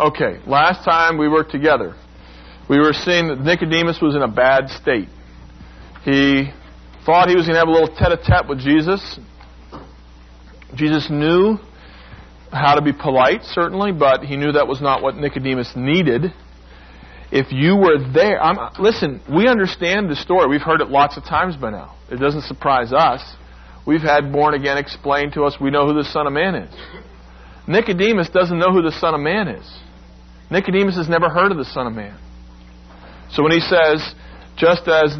Okay, last time we were together, we were seeing that Nicodemus was in a bad state. He thought he was going to have a little tete-a-tete with Jesus. Jesus knew how to be polite, certainly, but he knew that was not what Nicodemus needed. If you were there... listen, we understand the story. We've heard it lots of times by now. It doesn't surprise us. We've had born again explained to us. We know who the Son of Man is. Nicodemus doesn't know who the Son of Man is. Nicodemus has never heard of the Son of Man. So when he says, just as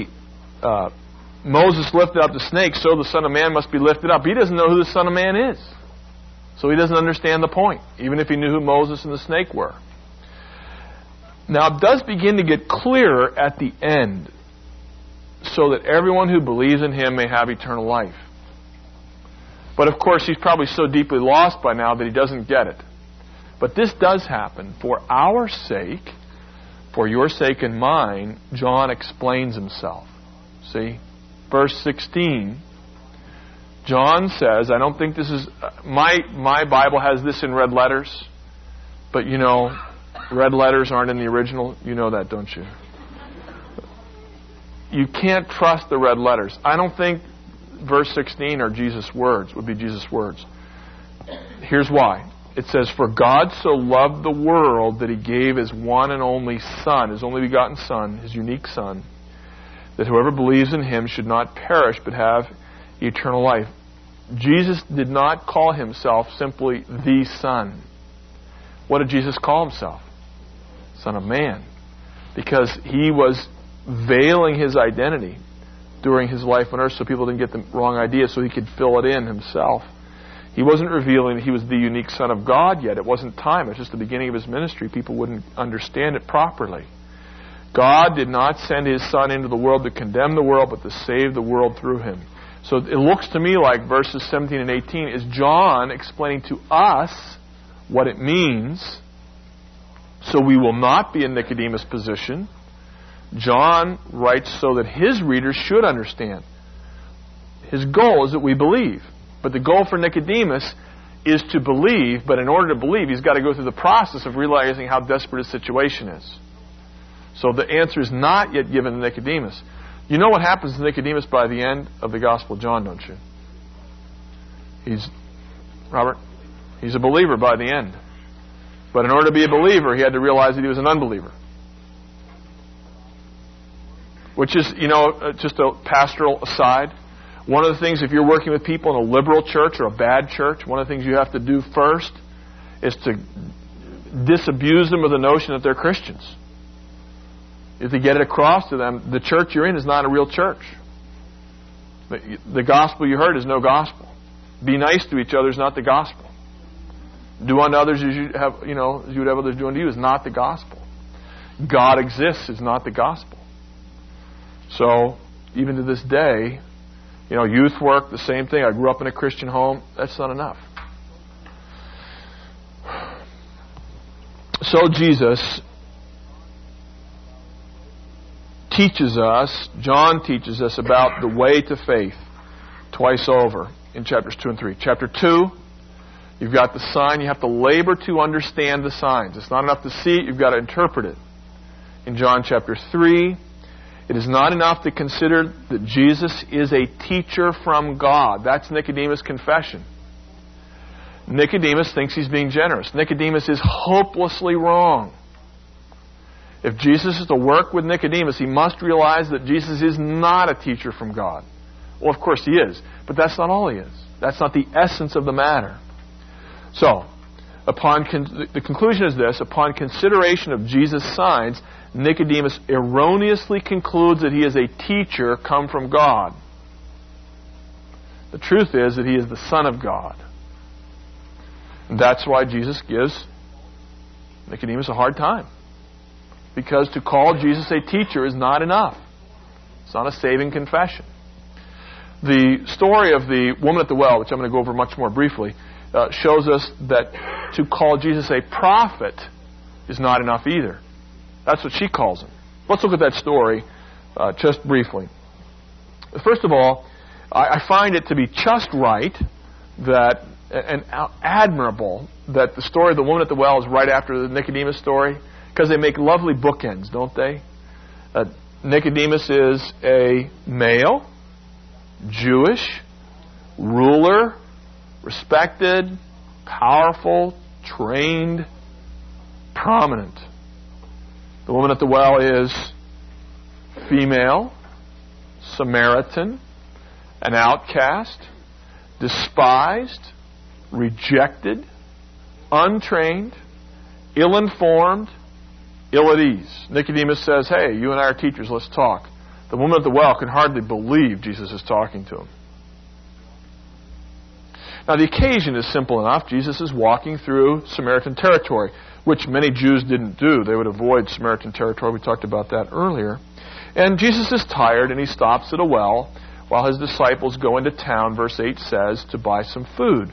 Moses lifted up the snake, so the Son of Man must be lifted up, he doesn't know who the Son of Man is. So he doesn't understand the point, even if he knew who Moses and the snake were. Now it does begin to get clearer at the end, so that everyone who believes in him may have eternal life. But of course, he's probably so deeply lost by now that he doesn't get it. But this does happen. For our sake, for your sake and mine, John explains himself. See? Verse 16, John says, I don't think this is... My Bible has this in red letters, but you know, red letters aren't in the original. You know that, don't you? You can't trust the red letters. I don't think verse 16 are Jesus' words, would be Jesus' words. Here's why. It says, for God so loved the world that he gave his one and only Son, his only begotten Son, his unique Son, that whoever believes in him should not perish but have eternal life. Jesus did not call himself simply the Son. What did Jesus call himself? Son of Man. Because he was veiling his identity during his life on earth so people didn't get the wrong idea, so he could fill it in himself. He wasn't revealing that he was the unique Son of God yet. It wasn't time. It was just the beginning of his ministry. People wouldn't understand it properly. God did not send his Son into the world to condemn the world, but to save the world through him. So it looks to me like verses 17 and 18 is John explaining to us what it means, so we will not be in Nicodemus' position. John writes so that his readers should understand. His goal is that we believe. But the goal for Nicodemus is to believe, but in order to believe, he's got to go through the process of realizing how desperate his situation is. So the answer is not yet given to Nicodemus. You know what happens to Nicodemus by the end of the Gospel of John, don't you? He's a believer by the end. But in order to be a believer, he had to realize that he was an unbeliever. Which is, just a pastoral aside. One of the things, if you're working with people in a liberal church or a bad church, one of the things you have to do first is to disabuse them of the notion that they're Christians. If they get it across to them, the church you're in is not a real church. The gospel you heard is no gospel. Be nice to each other is not the gospel. Do unto others as you have, as you would have others do unto you is not the gospel. God exists is not the gospel. So, even to this day, youth work, the same thing. I grew up in a Christian home. That's not enough. So Jesus teaches us, John teaches us about the way to faith twice over in chapters 2 and 3. Chapter 2, you've got the sign. You have to labor to understand the signs. It's not enough to see it. You've got to interpret it. In John chapter 3, it is not enough to consider that Jesus is a teacher from God. That's Nicodemus' confession. Nicodemus thinks he's being generous. Nicodemus is hopelessly wrong. If Jesus is to work with Nicodemus, he must realize that Jesus is not a teacher from God. Well, of course he is, but that's not all he is. That's not the essence of the matter. So, the conclusion is this: upon consideration of Jesus' signs, Nicodemus erroneously concludes that he is a teacher come from God. The truth is that he is the Son of God. And that's why Jesus gives Nicodemus a hard time. Because to call Jesus a teacher is not enough. It's not a saving confession. The story of the woman at the well, which I'm going to go over much more briefly, shows us that to call Jesus a prophet is not enough either. That's what she calls him. Let's look at that story just briefly. First of all, I find it to be just right that and admirable that the story of the woman at the well is right after the Nicodemus story? Because they make lovely bookends, don't they? Nicodemus is a male, Jewish, ruler, respected, powerful, trained, prominent. The woman at the well is female, Samaritan, an outcast, despised, rejected, untrained, ill-informed, ill at ease. Nicodemus says, hey, you and I are teachers, let's talk. The woman at the well can hardly believe Jesus is talking to him. Now the occasion is simple enough. Jesus is walking through Samaritan territory, which many Jews didn't do. They would avoid Samaritan territory. We talked about that earlier. And Jesus is tired and he stops at a well while his disciples go into town, verse 8 says, to buy some food.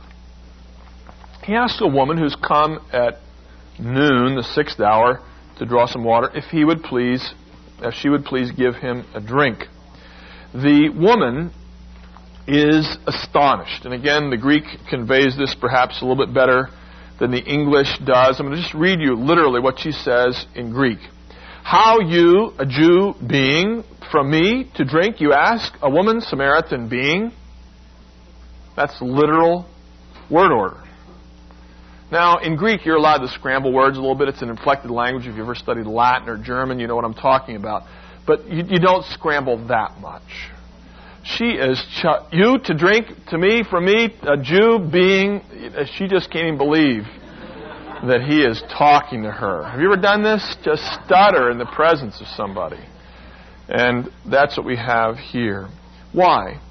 He asks a woman who's come at noon, the 6th hour, to draw some water, if she would please give him a drink. The woman is astonished. And again, the Greek conveys this perhaps a little bit better than the English does. I'm going to just read you literally what she says in Greek. How you, a Jew being, from me to drink, you ask, a woman, Samaritan being? That's literal word order. Now, in Greek, you're allowed to scramble words a little bit. It's an inflected language. If you've ever studied Latin or German, you know what I'm talking about. But you don't scramble that much. She is, you to drink to me, from me, a Jew being, she just can't even believe that he is talking to her. Have you ever done this? Just stutter in the presence of somebody. And that's what we have here. Why?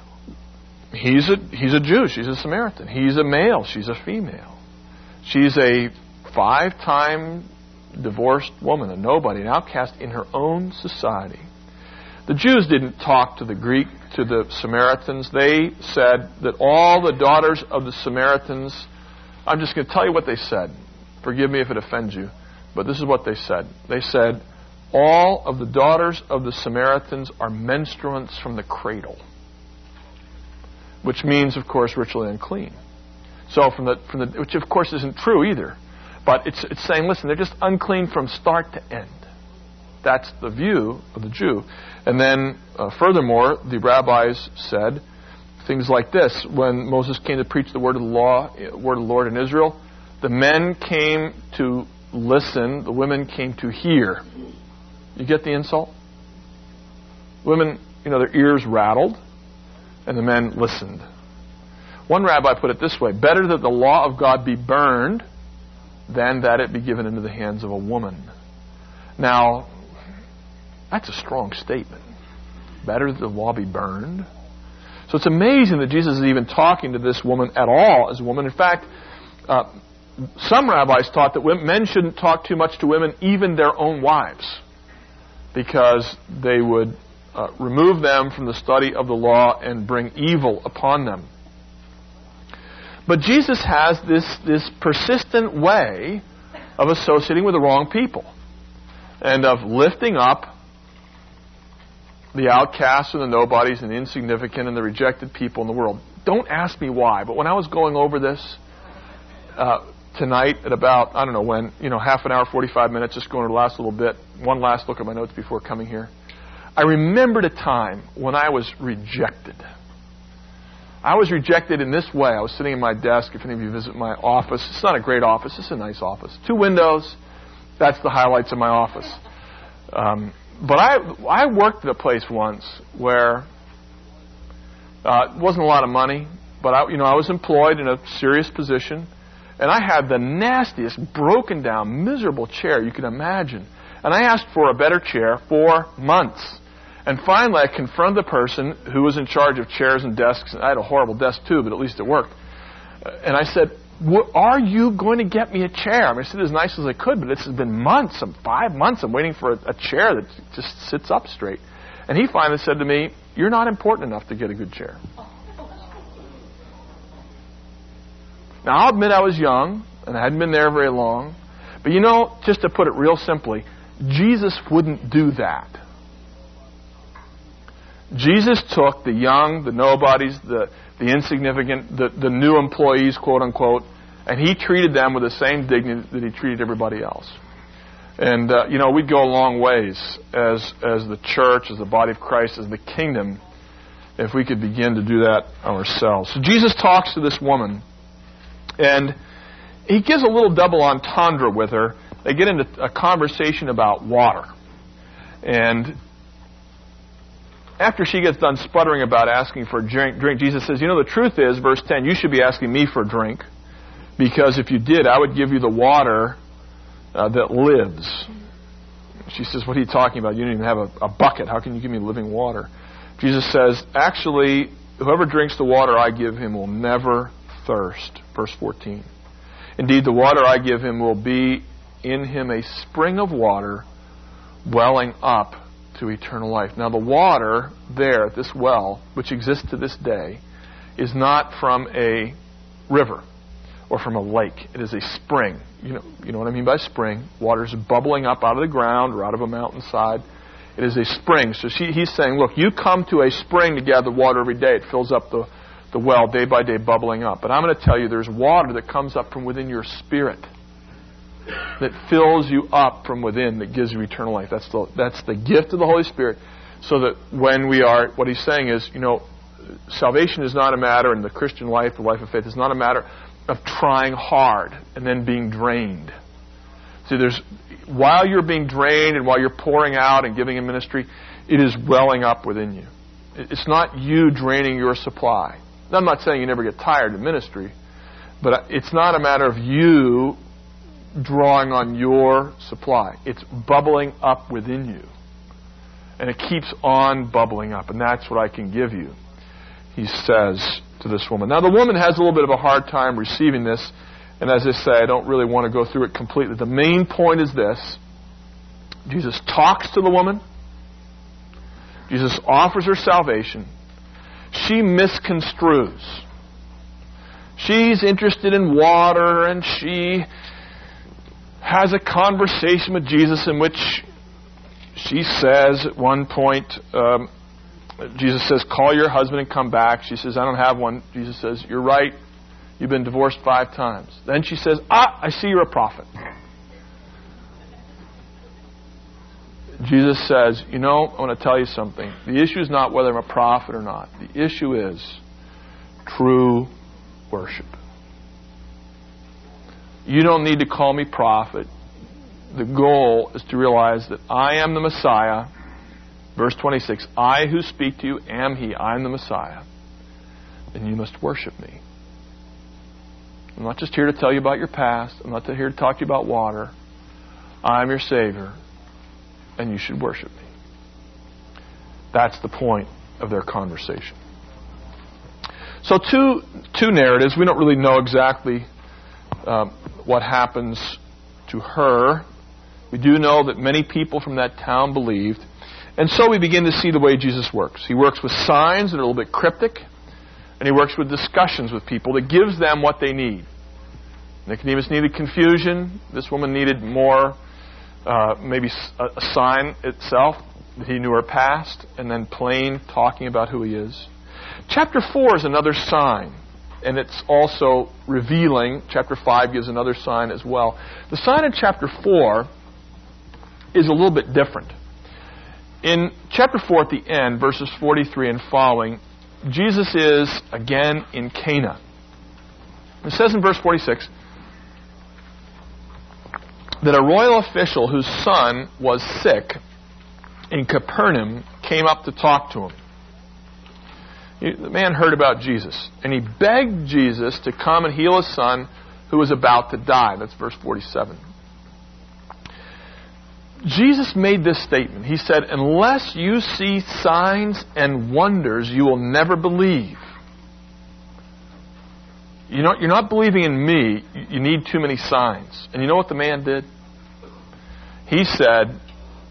He's a Jew. She's a Samaritan. He's a male. She's a female. She's a 5-time divorced woman, a nobody, an outcast in her own society. The Jews didn't talk to the Samaritans. They said that all the daughters of the Samaritans, I'm just going to tell you what they said. Forgive me if it offends you, but this is what they said. They said, all of the daughters of the Samaritans are menstruants from the cradle, which means, of course, ritually unclean. So which of course isn't true either, but it's saying, listen, they're just unclean from start to end. That's the view of the Jew. And then, furthermore, the rabbis said things like this: when Moses came to preach the word of the Lord in Israel, the men came to listen, the women came to hear. You get the insult? Women, their ears rattled, and the men listened. One rabbi put it this way: better that the law of God be burned than that it be given into the hands of a woman. Now, that's a strong statement. Better that the law be burned. So it's amazing that Jesus is even talking to this woman at all as a woman. In fact, some rabbis taught that men shouldn't talk too much to women, even their own wives, because they would remove them from the study of the law and bring evil upon them. But Jesus has this persistent way of associating with the wrong people and of lifting up the outcasts and the nobodies and the insignificant and the rejected people in the world. Don't ask me why, but when I was going over this tonight at about, I don't know when, half an hour, 45 minutes, just going to the last little bit, one last look at my notes before coming here, I remembered a time when I was rejected. I was rejected in this way. I was sitting in my desk. If any of you visit my office, it's not a great office. It's a nice office. 2 windows. That's the highlights of my office. But I worked at a place once where it wasn't a lot of money, but I was employed in a serious position, and I had the nastiest, broken down, miserable chair you can imagine. And I asked for a better chair for months. And finally, I confronted the person who was in charge of chairs and desks. And I had a horrible desk too, but at least it worked. And I said, are you going to get me a chair? I said as nice as I could, but this has been months, 5 months. I'm waiting for a chair that just sits up straight. And he finally said to me, you're not important enough to get a good chair. Now, I'll admit I was young, and I hadn't been there very long. But just to put it real simply, Jesus wouldn't do that. Jesus took the young, the nobodies, the insignificant, the new employees, quote unquote, And he treated them with the same dignity that he treated everybody else. And, we'd go a long ways as the church, as the body of Christ, as the kingdom, if we could begin to do that ourselves. So Jesus talks to this woman, and he gives a little double entendre with her. They get into a conversation about water. And after she gets done sputtering about asking for a drink, Jesus says, the truth is, verse 10, you should be asking me for a drink, because if you did, I would give you the water that lives. She says, what are you talking about? You don't even have a bucket. How can you give me living water? Jesus says, actually, whoever drinks the water I give him will never thirst. Verse 14. Indeed, the water I give him will be in him a spring of water welling up to eternal life. Now, the water there at this well, which exists to this day, is not from a river or from a lake. It is a spring. You know what I mean by spring. Water is bubbling up out of the ground or out of a mountainside. It is a spring. So he's saying, look, you come to a spring to gather water every day. It fills up the well day by day, bubbling up. But I'm going to tell you, there's water that comes up from within your spirit that fills you up from within, that gives you eternal life. That's the gift of the Holy Spirit. So that when we are, what he's saying is, salvation is not a matter, in the Christian life, the life of faith, is not a matter of trying hard and then being drained. See, while you're being drained and while you're pouring out and giving in ministry, it is welling up within you. It's not you draining your supply. Now, I'm not saying you never get tired in ministry, but it's not a matter of you drawing on your supply. It's bubbling up within you. And it keeps on bubbling up. And that's what I can give you, he says to this woman. Now, the woman has a little bit of a hard time receiving this. And as I say, I don't really want to go through it completely. The main point is this. Jesus talks to the woman. Jesus offers her salvation. She misconstrues. She's interested in water, and she has a conversation with Jesus in which she says at one point, Jesus says, call your husband and come back. She says, I don't have one. Jesus says, you're right. You've been divorced 5 times. Then she says, I see you're a prophet. Jesus says, I want to tell you something. The issue is not whether I'm a prophet or not. The issue is true worship. You don't need to call me prophet. The goal is to realize that I am the Messiah. Verse 26, I who speak to you am He. I am the Messiah. And you must worship me. I'm not just here to tell you about your past. I'm not here to talk to you about water. I'm your Savior, and you should worship me. That's the point of their conversation. So two narratives. We don't really know exactly what happens to her. We do know that many people from that town believed. And so we begin to see the way Jesus works. He works with signs that are a little bit cryptic, and he works with discussions with people that gives them what they need. Nicodemus needed confusion. This woman needed more, maybe a sign itself, that he knew her past, and then plain talking about who he is. Chapter 4 is another sign, and it's also revealing. Chapter 5 gives another sign as well. The sign in chapter 4 is a little bit different. In chapter 4 at the end, verses 43 and following, Jesus is again in Cana. It says in verse 46 that a royal official whose son was sick in Capernaum came up to talk to him. The man heard about Jesus, and he begged Jesus to come and heal his son who was about to die. That's verse 47. Jesus made this statement. He said, unless you see signs and wonders, you will never believe. You're not believing in me. You need too many signs. And you know what the man did? He said,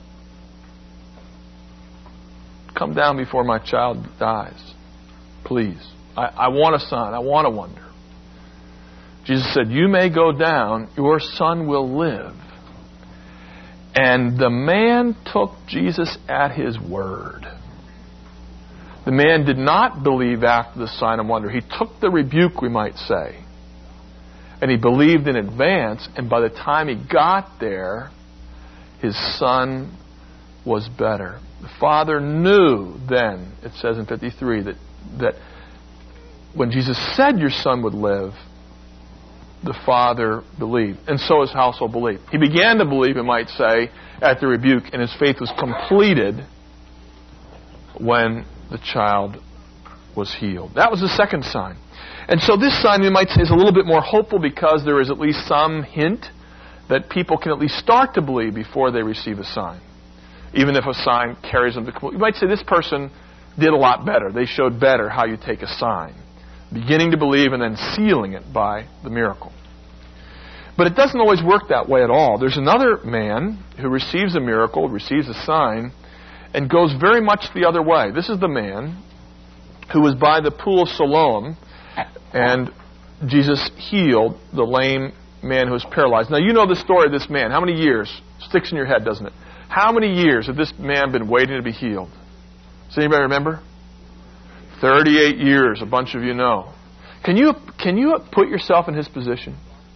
come down before my child dies. Please. I want a sign. I want a wonder. Jesus said, you may go down. Your son will live. And the man took Jesus at his word. The man did not believe after the sign and wonder. He took the rebuke, we might say. And he believed in advance, and by the time he got there, his son was better. The Father knew then, it says in 53, that when Jesus said your son would live, the Father believed. And so his household believed. He began to believe, you might say, at the rebuke, and his faith was completed when the child was healed. That was the second sign. And so this sign, you might say, is a little bit more hopeful because there is at least some hint that people can at least start to believe before they receive a sign. Even if a sign carries them to complete. You might say this person did a lot better. They showed better how you take a sign. Beginning to believe and then sealing it by the miracle. But it doesn't always work that way at all. There's another man who receives a miracle, receives a sign, and goes very much the other way. This is the man who was by the pool of Siloam, and Jesus healed the lame man who was paralyzed. Now you know the story of this man. How many years? Sticks in your head, doesn't it? How many years had this man been waiting to be healed? Does anybody remember? 38 years, a bunch of you know. Can you put yourself in his position?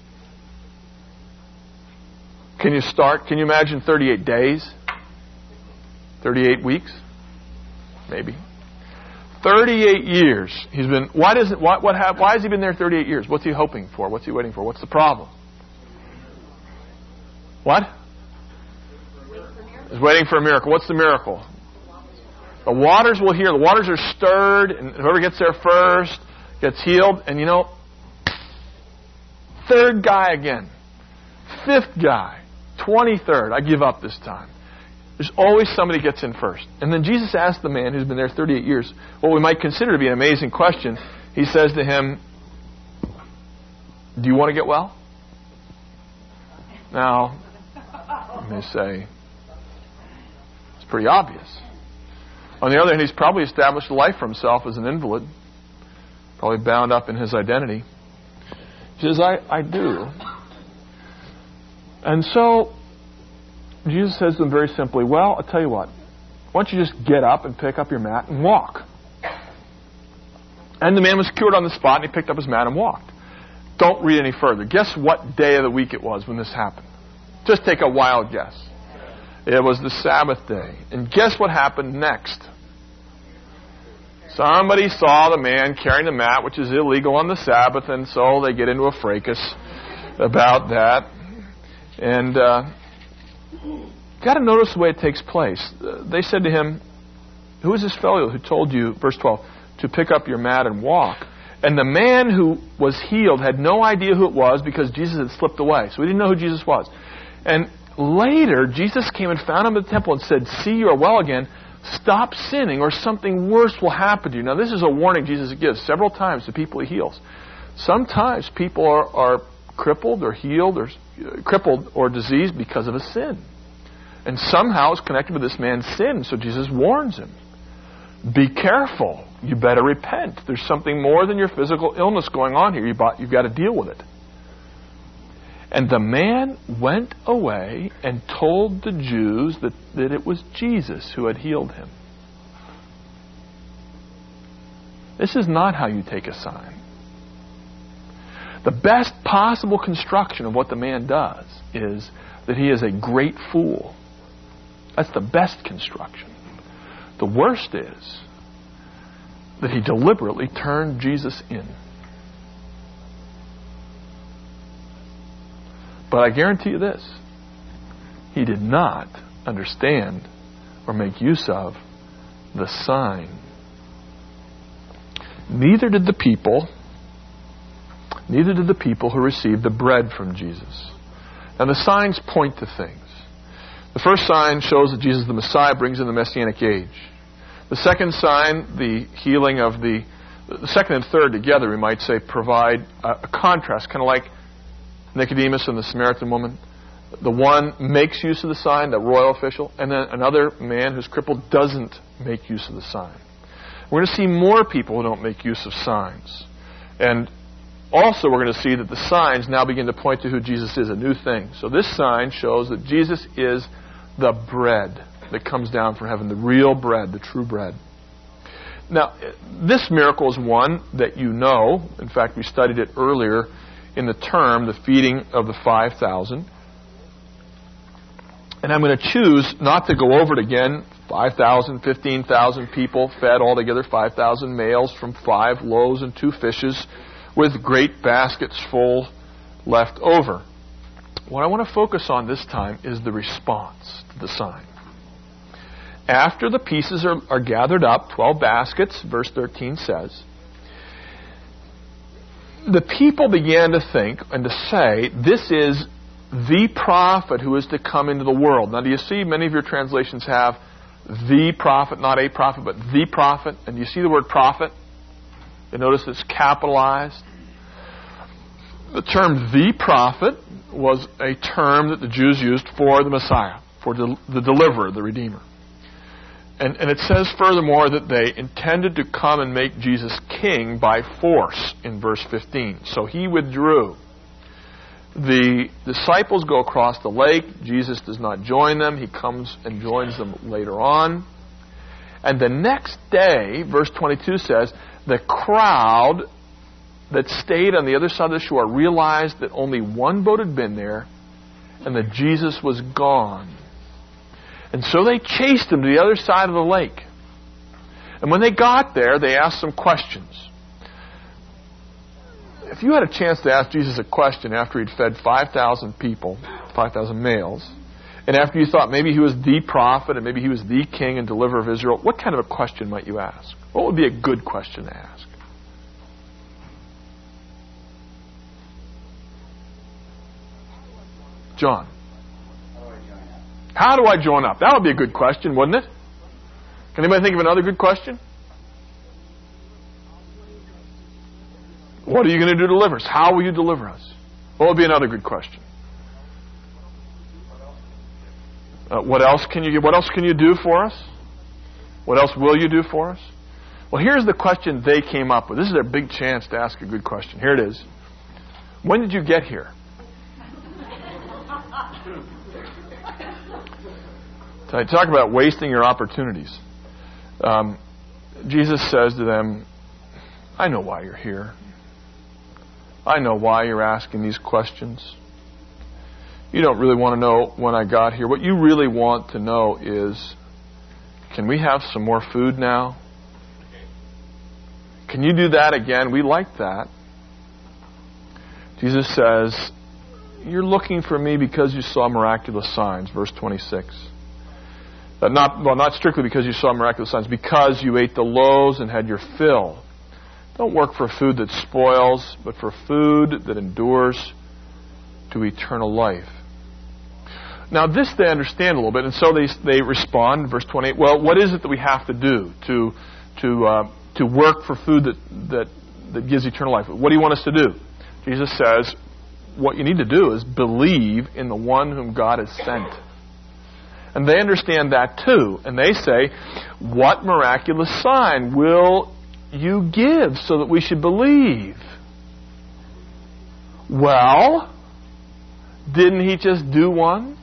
Can you imagine 38 days? 38 weeks? Maybe. 38 years. He's been. Why has he been there 38 years? What's he hoping for? What's he waiting for? What's the problem? What? He's waiting for a miracle. What's the miracle? The waters will hear. The waters are stirred, and whoever gets there first gets healed. And you know, third guy again. Fifth guy. 23rd. I give up this time. There's always somebody gets in first. And then Jesus asked the man who's been there 38 years what we might consider to be an amazing question. He says to him, do you want to get well? Now, you may say, it's pretty obvious. On the other hand, he's probably established a life for himself as an invalid, probably bound up in his identity. He says, I do. And so, Jesus says to him very simply, well, I'll tell you what. Why don't you just get up and pick up your mat and walk? And the man was cured on the spot, and he picked up his mat and walked. Don't read any further. Guess what day of the week it was when this happened? Just take a wild guess. It was the Sabbath day. And guess what happened next? Somebody saw the man carrying the mat, which is illegal on the Sabbath, and so they get into a fracas about that. And got to notice the way it takes place. They said to him, who is this fellow who told you, verse 12, to pick up your mat and walk? And the man who was healed had no idea who it was because Jesus had slipped away. So he didn't know who Jesus was. And later, Jesus came and found him at the temple and said, see, you are well again. Stop sinning or something worse will happen to you. Now, this is a warning Jesus gives several times to people he heals. Sometimes people are crippled or healed or crippled or diseased because of a sin. And somehow it's connected with this man's sin. So Jesus warns him. Be careful. You better repent. There's something more than your physical illness going on here. You've got to deal with it. And the man went away and told the Jews that it was Jesus who had healed him. This is not how you take a sign. The best possible construction of what the man does is that he is a great fool. That's the best construction. The worst is that he deliberately turned Jesus in. But I guarantee you this, he did not understand or make use of the sign. Neither did the people who received the bread from Jesus. Now the signs point to things. The first sign shows that Jesus the Messiah brings in the Messianic age. The second sign, the healing of the second and third together, we might say, provide a contrast, kind of like Nicodemus and the Samaritan woman. The one makes use of the sign, the royal official, and then another man who's crippled doesn't make use of the sign. We're going to see more people who don't make use of signs. And also we're going to see that the signs now begin to point to who Jesus is, a new thing. So this sign shows that Jesus is the bread that comes down from heaven, the real bread, the true bread. Now, this miracle is one that you know. In fact, we studied it earlier in the term, the feeding of the 5,000. And I'm going to choose not to go over it again. 5,000, 15,000 people fed altogether, 5,000 males from 5 loaves and 2 fishes with great baskets full left over. What I want to focus on this time is the response to the sign. After the pieces are gathered up, 12 baskets, verse 13 says, the people began to think and to say, this is the prophet who is to come into the world. Now, do you see many of your translations have the prophet, not a prophet, but the prophet? And you see the word prophet? You notice it's capitalized. The term the prophet was a term that the Jews used for the Messiah, for the deliverer, the Redeemer. And it says furthermore that they intended to come and make Jesus king by force in verse 15. So he withdrew. The disciples go across the lake. Jesus does not join them. He comes and joins them later on. And the next day, verse 22 says, the crowd that stayed on the other side of the shore realized that only one boat had been there and that Jesus was gone. And so they chased him to the other side of the lake. And when they got there, they asked some questions. If you had a chance to ask Jesus a question after he'd fed 5,000 people, 5,000 males, and after you thought maybe he was the prophet and maybe he was the king and deliverer of Israel, what kind of a question might you ask? What would be a good question to ask? John. How do I join up? That would be a good question, wouldn't it? Can anybody think of another good question? What are you going to do to deliver us? How will you deliver us? What would be another good question? What else can you do for us? What else will you do for us? Well, here's the question they came up with. This is their big chance to ask a good question. Here it is. When did you get here? Talk about wasting your opportunities. Jesus says to them, I know why you're here. I know why you're asking these questions. You don't really want to know when I got here. What you really want to know is, can we have some more food now? Can you do that again? We like that. Jesus says, you're looking for me because you saw miraculous signs, verse 26. Not strictly because you saw miraculous signs, because you ate the loaves and had your fill. Don't work for food that spoils, but for food that endures to eternal life. Now, this they understand a little bit, and so they respond, verse 28. Well, what is it that we have to do to work for food that gives eternal life? What do you want us to do? Jesus says, what you need to do is believe in the one whom God has sent. And they understand that too. And they say, what miraculous sign will you give so that we should believe? Well, didn't he just do one?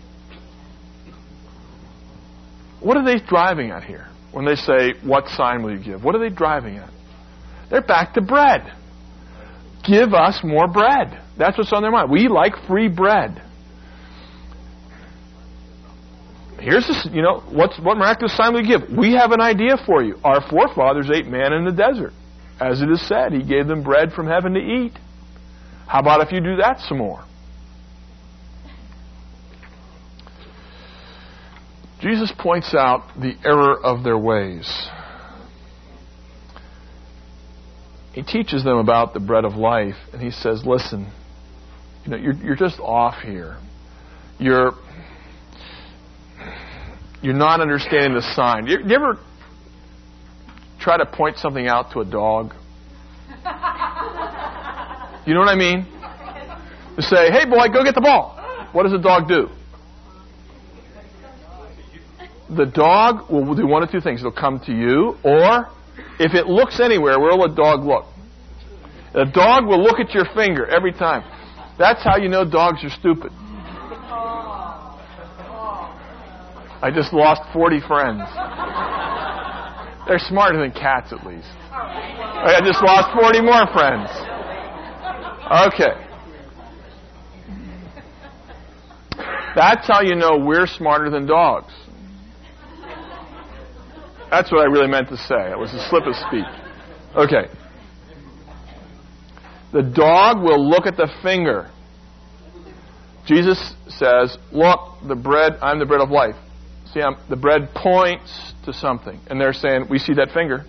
What are they driving at here when they say, what sign will you give? What are they driving at? They're back to bread. Give us more bread. That's what's on their mind. We like free bread. Here's this, what miraculous sign will you give? We have an idea for you. Our forefathers ate manna in the desert. As it is said, he gave them bread from heaven to eat. How about if you do that some more? Jesus points out the error of their ways. He teaches them about the bread of life, and he says, listen, you're just off here. You're not understanding the sign. You ever try to point something out to a dog? You know what I mean? You say, hey boy, go get the ball. What does a dog do? The dog will do one of two things. It'll come to you, or if it looks anywhere, where will a dog look? The dog will look at your finger every time. That's how you know dogs are stupid. I just lost 40 friends. They're smarter than cats, at least. I just lost 40 more friends. Okay. That's how you know we're smarter than dogs. That's what I really meant to say. It was a slip of speech. Okay. The dog will look at the finger. Jesus says, look, the bread, I'm the bread of life. See, the bread points to something. And they're saying, we see that finger.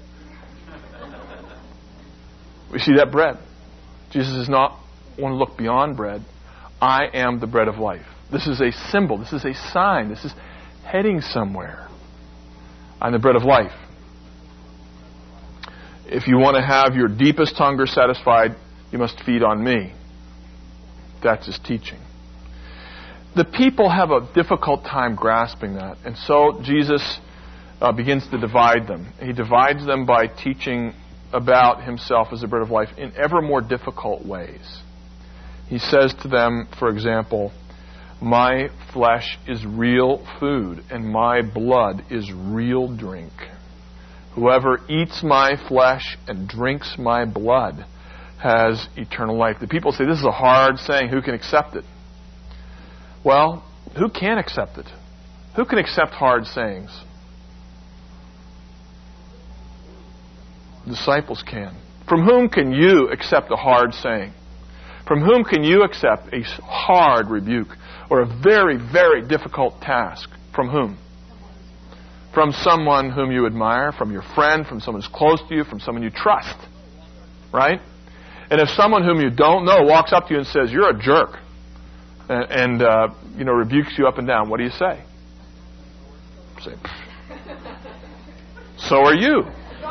We see that bread. Jesus does not want to look beyond bread. I am the bread of life. This is a symbol. This is a sign. This is heading somewhere. I'm the bread of life. If you want to have your deepest hunger satisfied, you must feed on me. That's his teaching. The people have a difficult time grasping that. And so Jesus begins to divide them. He divides them by teaching about himself as the bread of life in ever more difficult ways. He says to them, for example, my flesh is real food, and my blood is real drink. Whoever eats my flesh and drinks my blood has eternal life. The people say, this is a hard saying. Who can accept it? Well, who can accept it? Who can accept hard sayings? Disciples can. From whom can you accept a hard saying? From whom can you accept a hard rebuke or a very, very difficult task? From whom? From someone whom you admire, from your friend, from someone who's close to you, from someone you trust. Right? And if someone whom you don't know walks up to you and says, you're a jerk, and rebukes you up and down, what do you say? Say, so are you.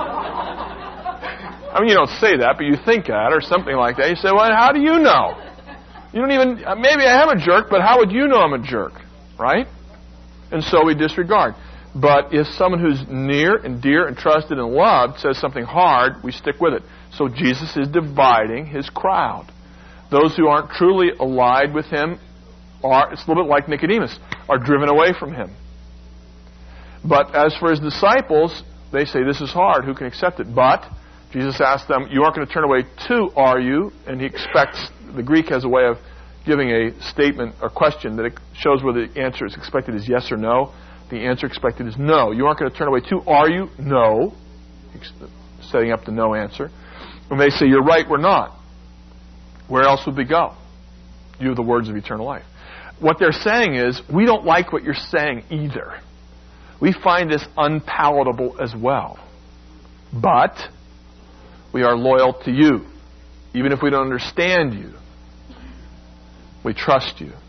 I mean, you don't say that, but you think that or something like that. You say, well, how do you know? You don't even, maybe I am a jerk, but how would you know I'm a jerk? Right? And so we disregard. But if someone who's near and dear and trusted and loved says something hard, we stick with it. So Jesus is dividing his crowd. Those who aren't truly allied with him it's a little bit like Nicodemus, are driven away from him. But as for his disciples, they say, this is hard. Who can accept it? But Jesus asked them, you aren't going to turn away too, are you? And he expects, the Greek has a way of giving a statement or question that it shows whether the answer is expected is yes or no. The answer expected is no. You aren't going to turn away too, are you? No. Setting up the no answer. And they say, you're right, we're not. Where else would we go? You have the words of eternal life. What they're saying is, we don't like what you're saying either. We find this unpalatable as well. But we are loyal to you. Even if we don't understand you, we trust you.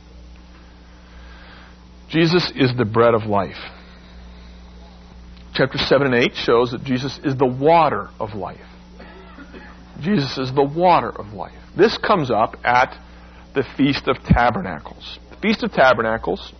Jesus is the bread of life. Chapter 7 and 8 shows that Jesus is the water of life. Jesus is the water of life. This comes up at the Feast of Tabernacles. The Feast of Tabernacles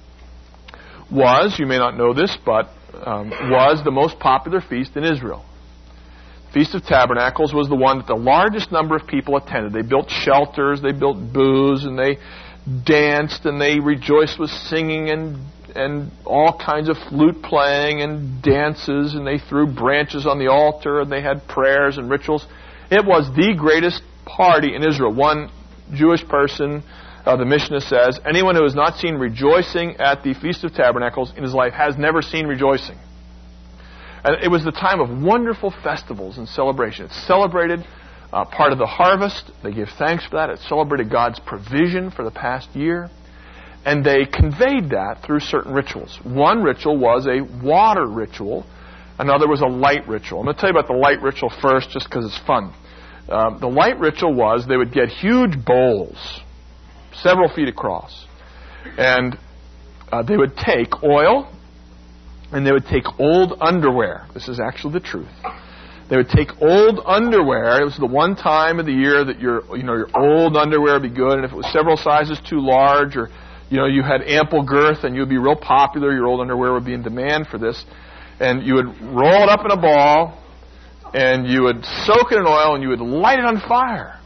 was, you may not know this, but was the most popular feast in Israel. Feast of Tabernacles was the one that the largest number of people attended. They built shelters, they built booths, and they danced, and they rejoiced with singing and all kinds of flute playing and dances, and they threw branches on the altar, and they had prayers and rituals. It was the greatest party in Israel. One Jewish person, the Mishnah says, anyone who has not seen rejoicing at the Feast of Tabernacles in his life has never seen rejoicing. And it was the time of wonderful festivals and celebration. It celebrated part of the harvest. They give thanks for that. It celebrated God's provision for the past year. And they conveyed that through certain rituals. One ritual was a water ritual. Another was a light ritual. I'm going to tell you about the light ritual first just because it's fun. The light ritual was they would get huge bowls, several feet across. And they would take oil, and they would take old underwear. This is actually the truth. They would take old underwear. It was the one time of the year that your old underwear would be good. And if it was several sizes too large, or you had ample girth and you would be real popular, your old underwear would be in demand for this. And you would roll it up in a ball, and you would soak it in oil, and you would light it on fire.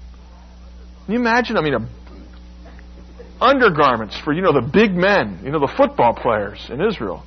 Can you imagine? Undergarments for, the big men, the football players in Israel.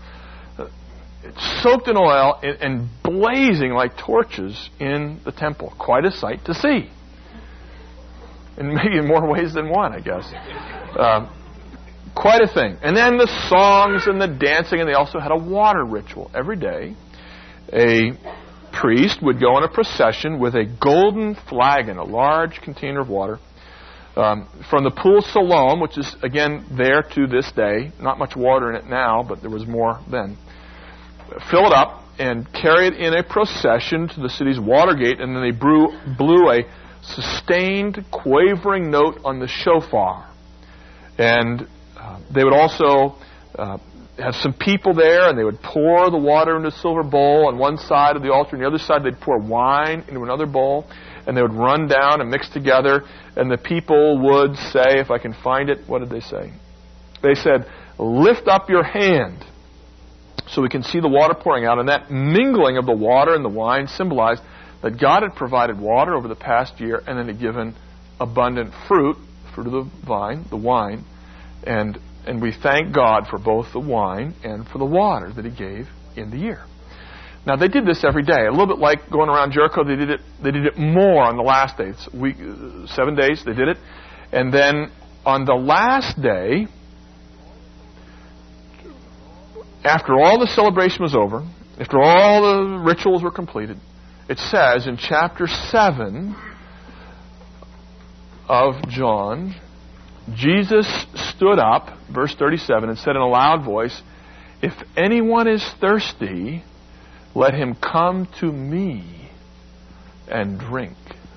It's soaked in oil and blazing like torches in the temple. Quite a sight to see. And maybe in more ways than one, I guess. Quite a thing. And then the songs and the dancing, and they also had a water ritual. Every day, a priest would go in a procession with a golden flagon, a large container of water, from the Pool Siloam, which is, again, there to this day. Not much water in it now, but there was more then. Fill it up and carry it in a procession to the city's water gate, and then they blew a sustained, quavering note on the shofar. And they would also have some people there, and they would pour the water into a silver bowl on one side of the altar, and the other side they'd pour wine into another bowl, and they would run down and mix together, and the people would say, if I can find it, what did they say? They said, "Lift up your hand so we can see the water pouring out." And that mingling of the water and the wine symbolized that God had provided water over the past year and then had given abundant fruit of the vine, the wine, and we thank God for both the wine and for the water that He gave in the year. Now, they did this every day. A little bit like going around Jericho, they did it more on the last day. It's 7 days they did it. And then on the last day, after all the celebration was over, after all the rituals were completed, it says in chapter 7 of John, Jesus stood up, verse 37, and said in a loud voice, "If anyone is thirsty, let him come to me and drink.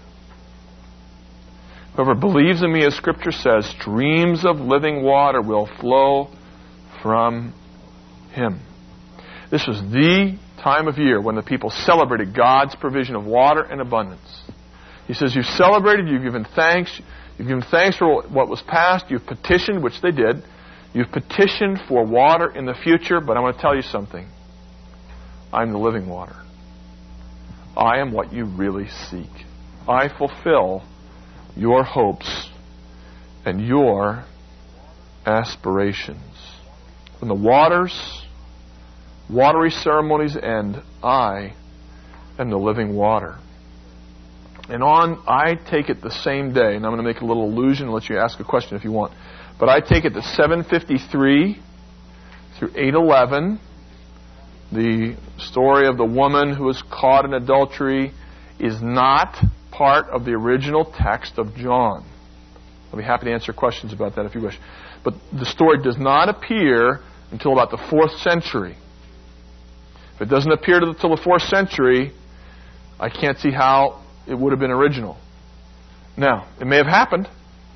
Whoever believes in me, as Scripture says, streams of living water will flow from him." This was the time of year when the people celebrated God's provision of water and abundance. He says, you've celebrated, you've given thanks for what was past, you've petitioned, which they did, you've petitioned for water in the future, but I want to tell you something. I'm the living water. I am what you really seek. I fulfill your hopes and your aspirations. When the watery ceremonies end, I am the living water. And I take it the same day, and I'm going to make a little allusion and let you ask a question if you want. But I take it that 753 through 811, the story of the woman who was caught in adultery, is not part of the original text of John. I'll be happy to answer questions about that if you wish. But the story does not appear until about the 4th century. If it doesn't appear until the 4th century, I can't see how it would have been original. Now, it may have happened.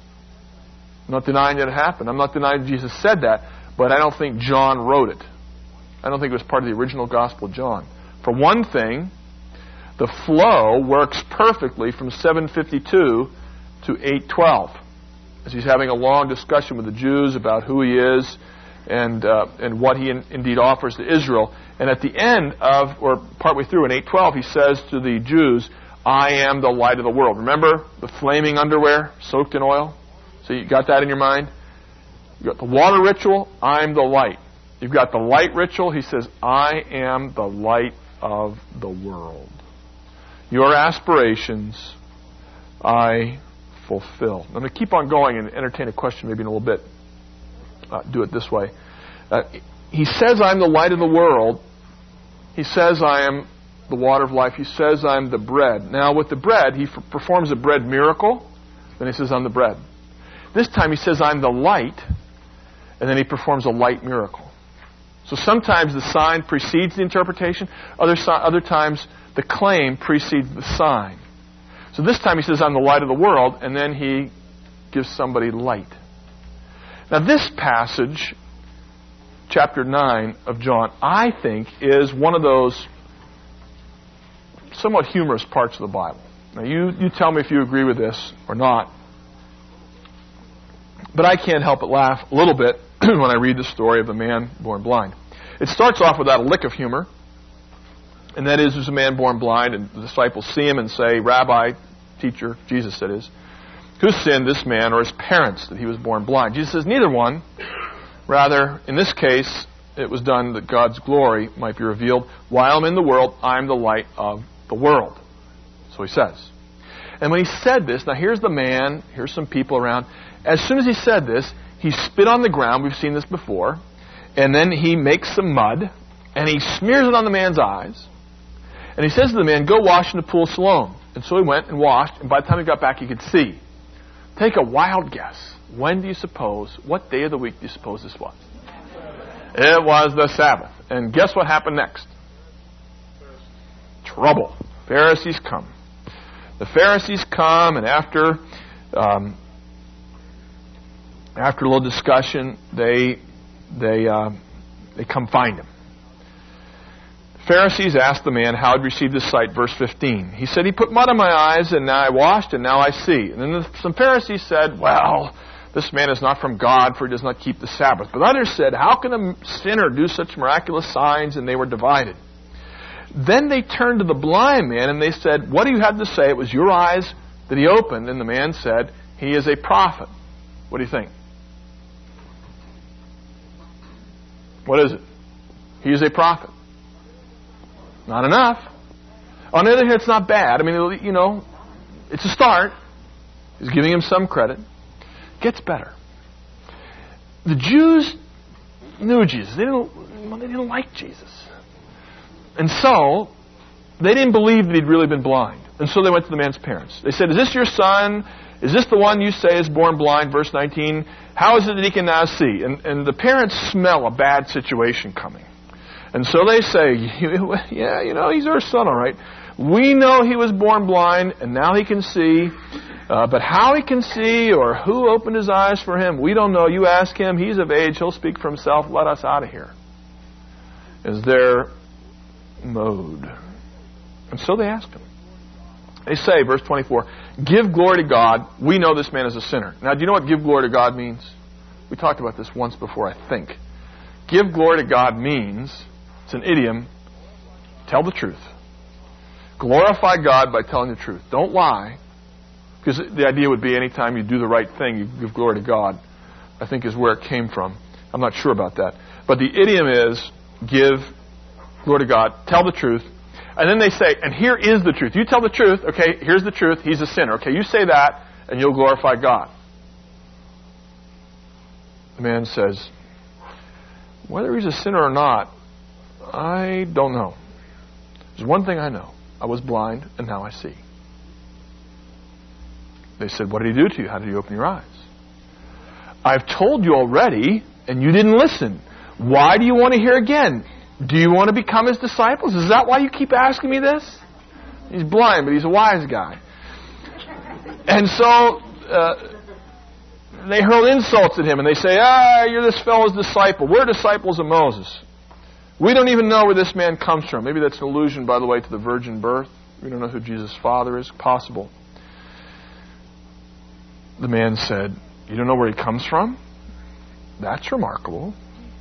I'm not denying that it happened. I'm not denying Jesus said that, but I don't think John wrote it. I don't think it was part of the original Gospel of John. For one thing, the flow works perfectly from 752 to 812, as he's having a long discussion with the Jews about who he is and what he indeed offers to Israel. And at the end of, or partway through in 812, he says to the Jews, I am the light of the world. Remember the flaming underwear soaked in oil? So you got that in your mind? You got the water ritual, I'm the light. You've got the light ritual, he says, I am the light of the world. Your aspirations, I fulfill. I'm going to keep on going and entertain a question maybe in a little bit. Do it this way. He says, I'm the light of the world. He says, I am the water of life. He says, I'm the bread. Now, with the bread, he performs a bread miracle. Then he says, I'm the bread. This time he says, I'm the light. And then he performs a light miracle. So sometimes the sign precedes the interpretation. Other times the claim precedes the sign. So this time he says, I'm the light of the world. And then he gives somebody light. Now this passage, chapter 9 of John, I think is one of those somewhat humorous parts of the Bible. Now you tell me if you agree with this or not. But I can't help but laugh a little bit when I read the story of the man born blind. It starts off without a lick of humor. And that is, there's a man born blind, and the disciples see him and say, Rabbi, teacher, Jesus that is, who sinned, this man or his parents, that he was born blind? Jesus says, neither one. Rather, in this case, it was done that God's glory might be revealed. While I'm in the world, I'm the light of the world. So he says. And when he said this, now here's the man, here's some people around. As soon as he said this, he spit on the ground. We've seen this before. And then he makes some mud, and he smears it on the man's eyes. And he says to the man, go wash in the pool of Siloam. And so he went and washed, and by the time he got back, he could see. Take a wild guess. What day of the week do you suppose this was? It was the Sabbath. And guess what happened next? Trouble. Pharisees come. The Pharisees come, and after a little discussion, they come find him. The Pharisees asked the man how he'd received his sight, verse 15. He said, he put mud on my eyes, and now I washed, and now I see. And then some Pharisees said, well, this man is not from God, for he does not keep the Sabbath. But others said, how can a sinner do such miraculous signs? And they were divided. Then they turned to the blind man, and they said, what do you have to say? It was your eyes that he opened. And the man said, he is a prophet. What do you think? What is it? He is a prophet. Not enough. On the other hand, it's not bad. I mean, it's a start. He's giving him some credit. Gets better. The Jews knew Jesus. They didn't like Jesus. And so, they didn't believe that he'd really been blind. And so they went to the man's parents. They said, is this your son? Is this the one you say is born blind? Verse 19. How is it that he can now see? And the parents smell a bad situation coming. And so they say, yeah, he's our son, all right. We know he was born blind, and now he can see. But how he can see or who opened his eyes for him, we don't know. You ask him. He's of age. He'll speak for himself. Let us out of here. Is their mode. And so they ask him. They say, verse 24, give glory to God. We know this man is a sinner. Now, do you know what give glory to God means? We talked about this once before, I think. Give glory to God means, it's an idiom, tell the truth. Glorify God by telling the truth. Don't lie. Because the idea would be anytime you do the right thing, you give glory to God. I think is where it came from. I'm not sure about that. But the idiom is, give glory to God, tell the truth. And then they say, and here is the truth. You tell the truth, okay, here's the truth, he's a sinner. Okay, you say that, and you'll glorify God. The man says, whether he's a sinner or not, I don't know. There's one thing I know. I was blind, and now I see. They said, what did he do to you? How did he open your eyes? I've told you already, and you didn't listen. Why do you want to hear again? Do you want to become his disciples? Is that why you keep asking me this? He's blind, but he's a wise guy. And so they hurl insults at him, and they say, you're this fellow's disciple. We're disciples of Moses. We don't even know where this man comes from. Maybe that's an allusion, by the way, to the virgin birth. We don't know who Jesus' father is. Possible. The man said, you don't know where he comes from? That's remarkable.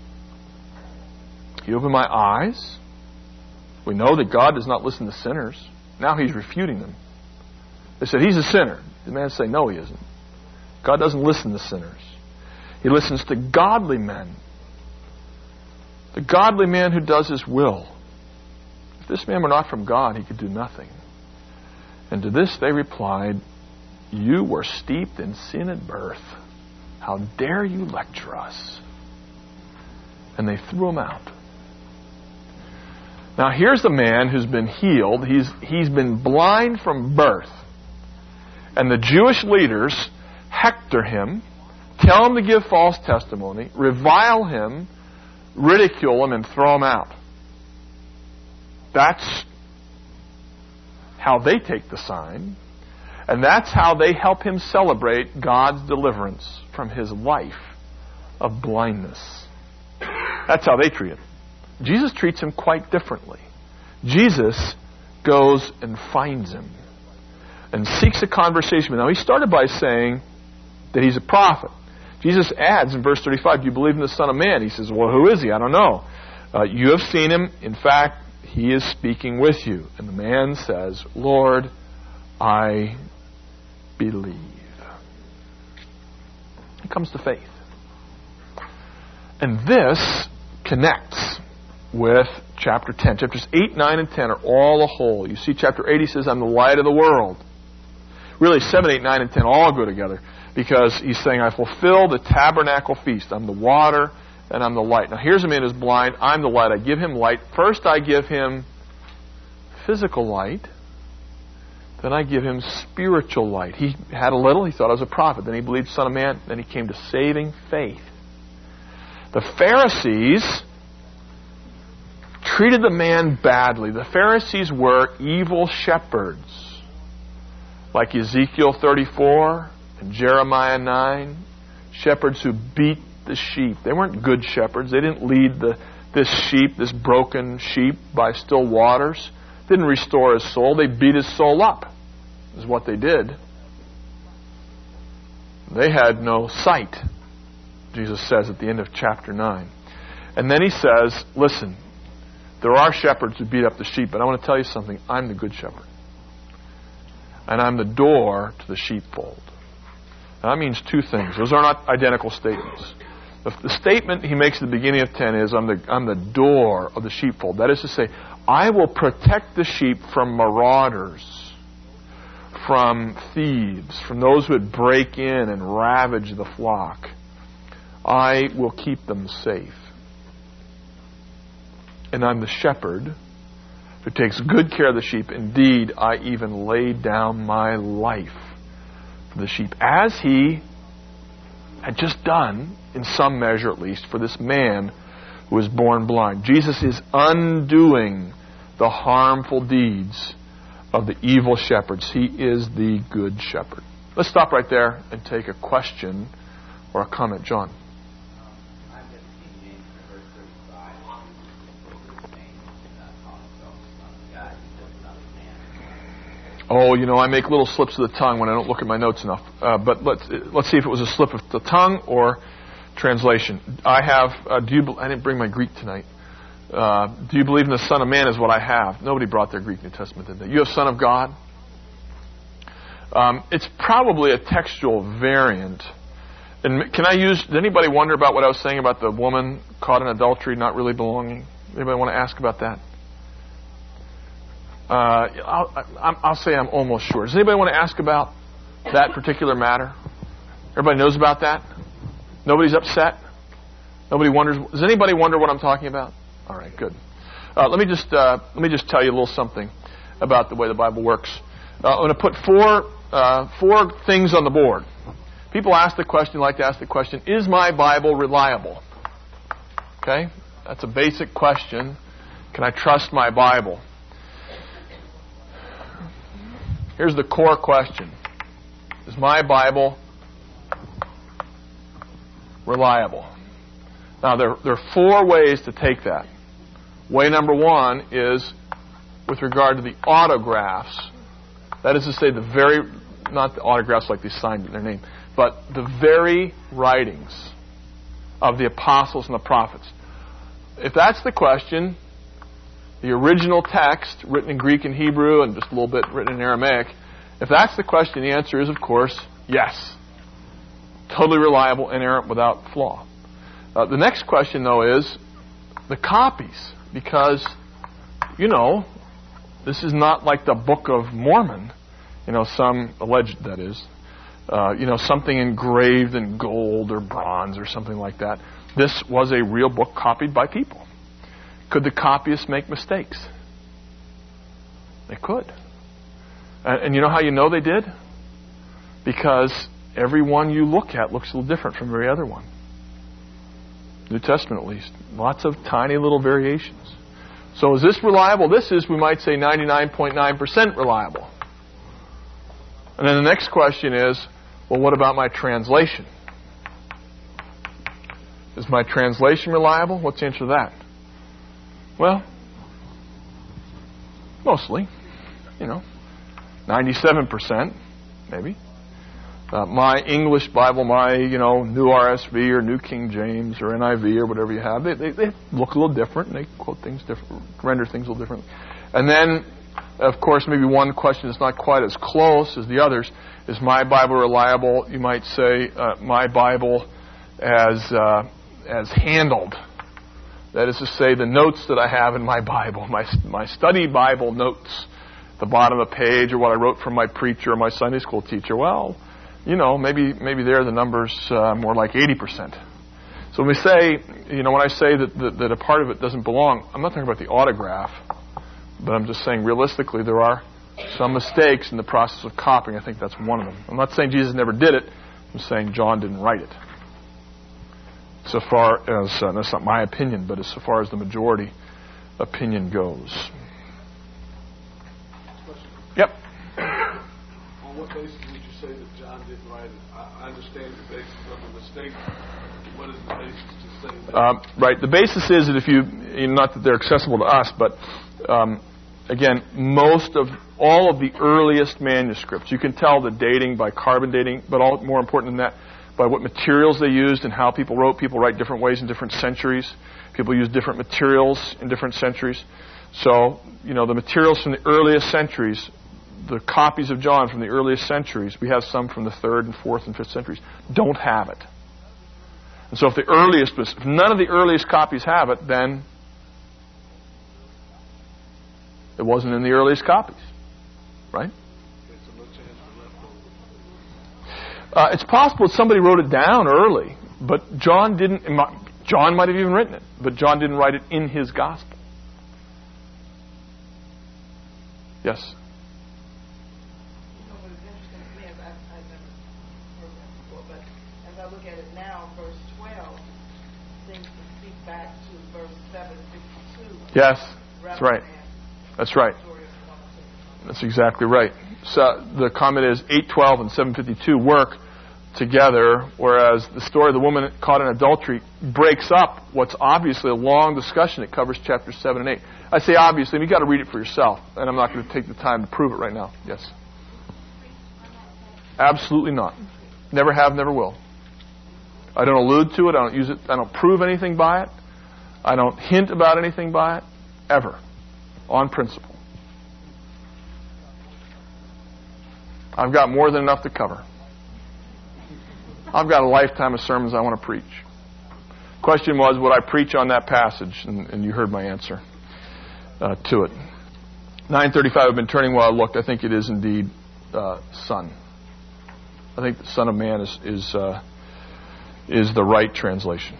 He opened my eyes. We know that God does not listen to sinners. Now he's refuting them. They said, he's a sinner. The man said, no, he isn't. God doesn't listen to sinners. He listens to godly men. The godly man who does his will. If this man were not from God, he could do nothing. And to this they replied, you were steeped in sin at birth. How dare you lecture us? And they threw him out. Now here's the man who's been healed. He's been blind from birth. And the Jewish leaders hector him, tell him to give false testimony, revile him, ridicule him, and throw him out. That's how they take the sign. And that's how they help him celebrate God's deliverance from his life of blindness. That's how they treat him. Jesus treats him quite differently. Jesus goes and finds him and seeks a conversation with him. Now, he started by saying that he's a prophet. Jesus adds in verse 35, do you believe in the Son of Man? He says, well, who is he? I don't know. You have seen him. In fact, he is speaking with you. And the man says, Lord, I believe. He comes to faith. And this connects with chapter 10. Chapters 8, 9, and 10 are all a whole. You see, chapter 8, he says, I'm the light of the world. Really, 7, 8, 9, and 10 all go together. Because he's saying, I fulfill the tabernacle feast. I'm the water and I'm the light. Now here's a man who's blind. I'm the light. I give him light. First I give him physical light. Then I give him spiritual light. He had a little. He thought I was a prophet. Then he believed Son of Man. Then he came to saving faith. The Pharisees treated the man badly. The Pharisees were evil shepherds. Like Ezekiel 34 and Jeremiah 9. Shepherds who beat the sheep. They weren't good shepherds. They didn't lead this sheep, this broken sheep, by still waters. Didn't restore his soul. They beat his soul up, is what they did. They had no sight, Jesus says at the end of chapter 9. And then he says, listen, there are shepherds who beat up the sheep, but I want to tell you something. I'm the good shepherd. And I'm the door to the sheepfold. Now, that means two things. Those are not identical statements. The statement he makes at the beginning of 10 is, I'm the door of the sheepfold. That is to say, I will protect the sheep from marauders, from thieves, from those who would break in and ravage the flock. I will keep them safe. And I'm the shepherd who takes good care of the sheep. Indeed, I even lay down my life for the sheep, as he had just done, in some measure at least, for this man who was born blind. Jesus is undoing the harmful deeds of the evil shepherds. He is the good shepherd. Let's stop right there and take a question or a comment. John. Oh, I make little slips of the tongue when I don't look at my notes enough. But let's see if it was a slip of the tongue or translation. I have. I didn't bring my Greek tonight. Do you believe in the Son of Man? Is what I have. Nobody brought their Greek New Testament, did they? You have Son of God. It's probably a textual variant. And can I use? Did anybody wonder about what I was saying about the woman caught in adultery not really belonging? Anybody want to ask about that? I'll say I'm almost sure. Does anybody want to ask about that particular matter? Everybody knows about that? Nobody's upset? Nobody wonders? Does anybody wonder what I'm talking about? All right, good. Let me just tell you a little something about the way the Bible works. I'm going to put four things on the board. People ask the question, like to ask the question, is my Bible reliable? Okay? That's a basic question. Can I trust my Bible? Here's the core question. Is my Bible reliable? Now, there are four ways to take that. Way number one is with regard to the autographs. That is to say, not the autographs like they signed in their name, but the very writings of the apostles and the prophets. If that's the question, the original text, written in Greek and Hebrew and just a little bit written in Aramaic, if that's the question, the answer is, of course, yes. Totally reliable, inerrant, without flaw. The next question, though, is the copies. Because, this is not like the Book of Mormon. Some alleged, that is. Something engraved in gold or bronze or something like that. This was a real book copied by people. Could the copyists make mistakes? They could. And you know how you know they did? Because every one you look at looks a little different from every other one. New Testament, at least. Lots of tiny little variations. So is this reliable? This is, we might say, 99.9% reliable. And then the next question is, well, what about my translation? Is my translation reliable? What's the answer to that? Well, mostly, 97%, maybe. My English Bible, my, New RSV or New King James or NIV or whatever you have, they look a little different and they quote things different, render things a little differently. And then, of course, maybe one question that's not quite as close as the others. Is my Bible reliable? You might say, my Bible as handled. That is to say, the notes that I have in my Bible, my study Bible notes, the bottom of the page, or what I wrote from my preacher or my Sunday school teacher. Well, maybe there the number's more like 80%. So when we say, when I say that a part of it doesn't belong, I'm not talking about the autograph, but I'm just saying realistically there are some mistakes in the process of copying. I think that's one of them. I'm not saying Jesus never did it. I'm saying John didn't write it. So far as, that's not my opinion, but as far as the majority opinion goes. Yep. On what basis would you say that John didn't write it? I understand the basis of the mistake. What is the basis to say that? Right. The basis is that if not that they're accessible to us, but again, all of the earliest manuscripts, you can tell the dating by carbon dating, but more important than that, by what materials they used and how people wrote. People write different ways in different centuries. People use different materials in different centuries. So, the materials from the earliest centuries, the copies of John from the earliest centuries, we have some from the 3rd and 4th and 5th centuries, don't have it. And so if none of the earliest copies have it, then it wasn't in the earliest copies. Right? It's possible that somebody wrote it down early, but John didn't. John might have even written it, but John didn't write it in his gospel. Yes? What is interesting to me is I've never heard that before, but as I look at it now, verse 12 seems to speak back to verse 7:52. Yes, that's right. That's right. That's exactly right. So the comment is 8:12 and 7:52 work together, whereas the story of the woman caught in adultery breaks up what's obviously a long discussion. It covers chapters 7 and 8. I say obviously, you've got to read it for yourself, and I'm not going to take the time to prove it right now. Yes? Absolutely not. Never have, never will. I don't allude to it. I don't use it. I don't prove anything by it. I don't hint about anything by it, ever, on principle. I've got more than enough to cover. I've got a lifetime of sermons I want to preach. Question was, would I preach on that passage? And you heard my answer to it. 9:35, I've been turning while I looked. I think it is indeed Son. I think the Son of Man is the right translation.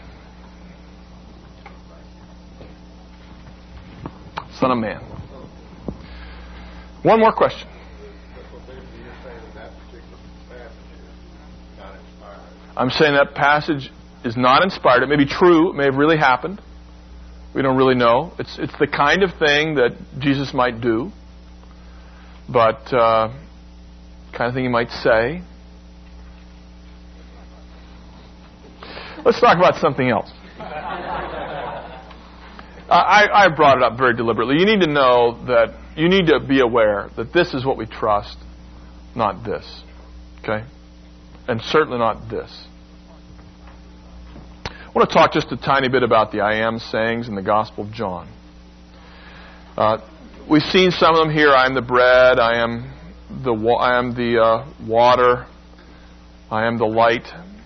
Son of Man. One more question. I'm saying that passage is not inspired. It may be true. It may have really happened. We don't really know. It's the kind of thing that Jesus might do, but kind of thing he might say. Let's talk about something else. I brought it up very deliberately. You need to know that you need to be aware that this is what we trust, not this. Okay? And certainly not this. I want to talk just a tiny bit about the I am sayings in the Gospel of John. We've seen some of them here. I am the bread. I am the water. I am the light.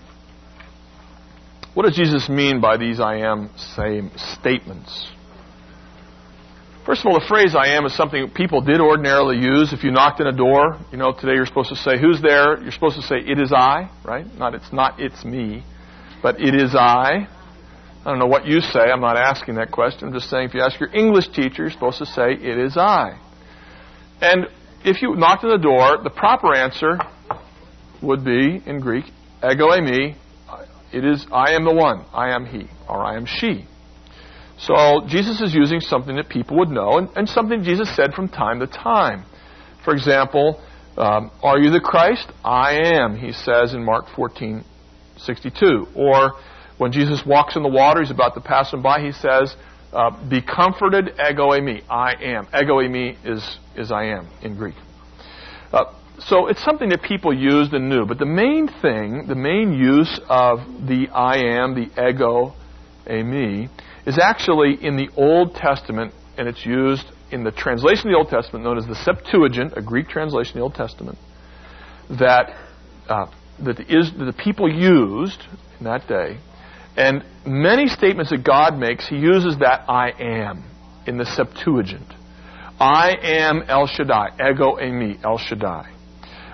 What does Jesus mean by these I am statements? First of all, the phrase I am is something people did ordinarily use. If you knocked on a door, today you're supposed to say, who's there? You're supposed to say, it is I, right? It's me, but it is I. I don't know what you say. I'm not asking that question. I'm just saying if you ask your English teacher, you're supposed to say, it is I. And if you knocked on the door, the proper answer would be, in Greek, ego eimi. It is, I am the one. I am he. Or I am she. So Jesus is using something that people would know, and something Jesus said from time to time. For example, are you the Christ? I am, he says in Mark 14:62. Or when Jesus walks in the water, he's about to pass them by, he says, be comforted, ego eimi. I am. Ego eimi is I am in Greek. So it's something that people used and knew. But the main use of the I am, the ego eimi, is actually in the Old Testament, and it's used in the translation of the Old Testament known as the Septuagint, a Greek translation of the Old Testament, that the people used in that day. And many statements that God makes, he uses that I am in the Septuagint. I am El Shaddai, ego eimi, El Shaddai.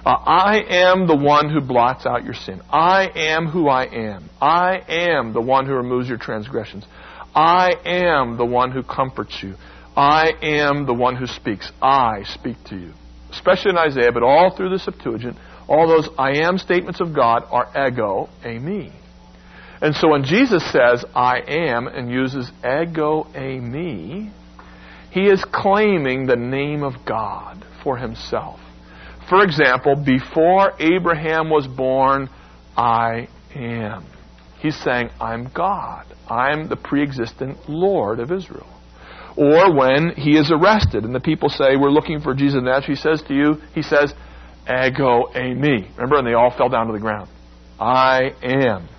I am the one who blots out your sin. I am who I am. I am the one who removes your transgressions. I am the one who comforts you. I am the one who speaks. I speak to you. Especially in Isaiah, but all through the Septuagint, all those I am statements of God are ego, eimi. And so when Jesus says, I am, and uses ego, eimi, he is claiming the name of God for himself. For example, before Abraham was born, I am. He's saying, I'm God. I'm the pre-existent Lord of Israel. Or when he is arrested and the people say, we're looking for Jesus, and he says to you, he says, ego, eimi. Remember, and they all fell down to the ground. I am.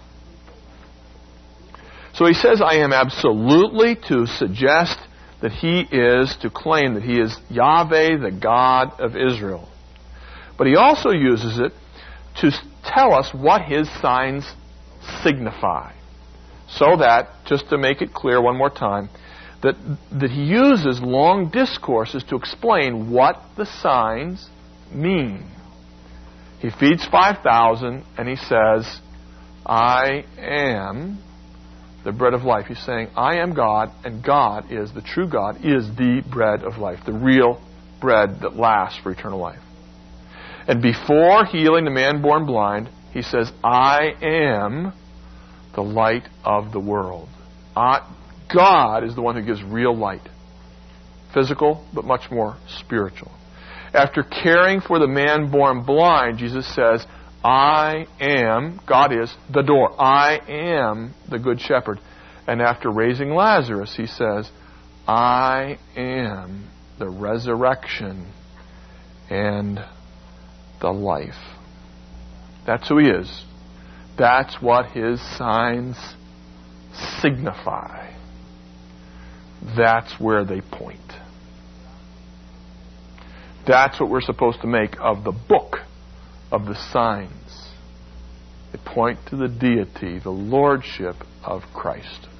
So he says, I am absolutely to suggest that he is, to claim that he is Yahweh, the God of Israel. But he also uses it to tell us what his signs signify. So that, just to make it clear one more time, that he uses long discourses to explain what the signs mean. He feeds 5,000 and he says, I am the bread of life. He's saying, I am God, and God is, the true God, is the bread of life, the real bread that lasts for eternal life. And before healing the man born blind, he says, I am the light of the world. God is the one who gives real light. Physical, but much more spiritual. After caring for the man born blind, Jesus says, I am, God is, the door. I am the good shepherd. And after raising Lazarus, he says, I am the resurrection and the life. That's who he is. That's what his signs signify. That's where they point. That's what we're supposed to make of the book of the signs. They point to the deity, the lordship of Christ.